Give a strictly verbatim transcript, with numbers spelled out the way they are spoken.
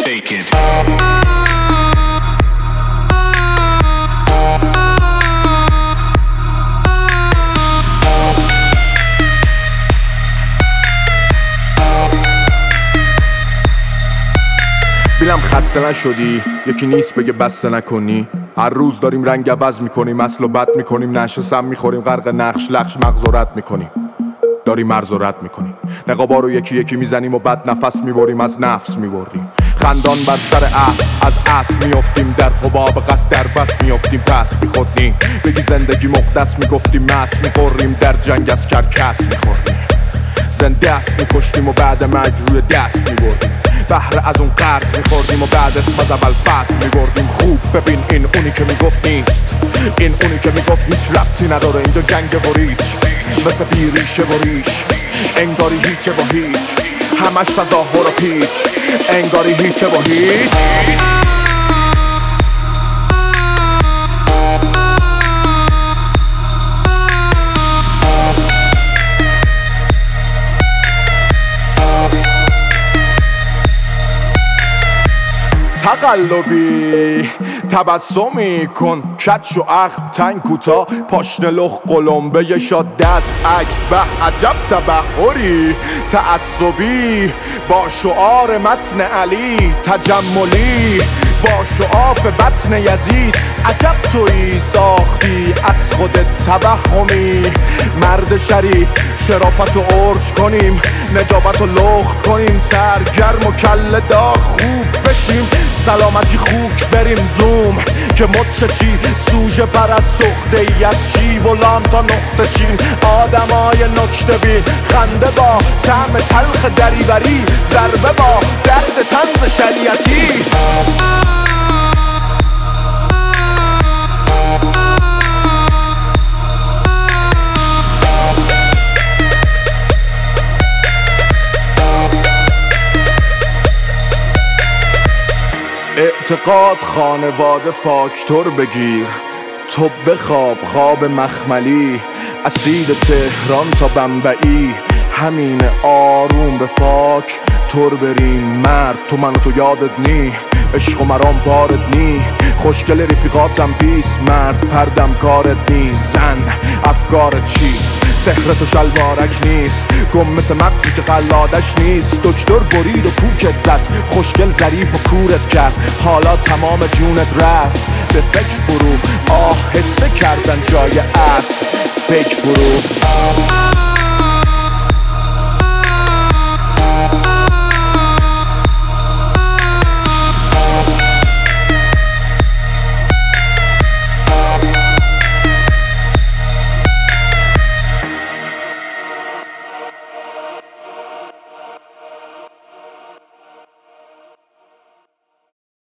Take it. بینم خسته نشدی، یکی نیست بگه بسته نکنی. هر روز داریم رنگ عوض میکنیم، اصل و بد میکنیم، نشه سم میخوریم، غرق نقش لخش مغز و رد میکنیم. داریم مرز و رد میکنیم، نقابا رو یکی یکی میزنیم و بد نفس میبریم، از نفس میبریم. خندان بر سر اصل، از اصل میافتیم، در حباب قصد در بس میافتیم، پس بی خود نیم. بگی زندگی مقدس میگفتیم، مست میخوریم، در جنگ از کرکس میخوریم. زنده است میکشتیم و بعد مرگ روی دست میبردیم. بهره از اون قرض میخوردیم و بعد اسم از اول فصل میبردیم. خوب ببین این اونی که میگفت نیست، این اونی که میگفت هیچ ربطی نداره، اینجا جنگ و ریچ، مثل بیریشه و ریش، انگاری هیچه و هیچ، همش تظاهر و پیچ، انگاری هیچه و هیچ. تقلبی تبسمی کن، کچ و اخم تنگ کوتا، پاشنه لخ قلمبه یه شاد دست عکس، به عجب تبحری تعصبی با شعار متن علی، تجملی با شعاف بطن یزید. عجب تویی ساختی از خود توهمی، مرد شریف شرافت و عرج کنیم، نجابت و لخت کنیم، سرگرم و کله داغ خوب بشیم، سلامتی خوک بریم زوم، که مچ چی سوژه پرست اخته ای از شیب و لام تا نقطه چین. آدمای نکته بین، خنده با طعم تلخ دریوری، ضربه با درد طنز شریعتی. اعتقاد خانواده فاکتور بگیر، تو بخواب خواب مخملی، اسید تهران تا بمبئی، همین آروم به فاک تور بریم. مرد تو من و تو یادت نی، عشق و مرام بارد نی، خوشگل رفیقاتم بیس، مرد پردم کارت نی، زن افکارت چیست، سحرت و شلوارک نیست، گم مثل مغزی که قلادش نیست. دکتر برید و کوکت زد، خوشگل ظریف و کورت کرد، حالا تمام جونت رفت به فکر فرو، آهسته کردن جای اصل فکر فرو.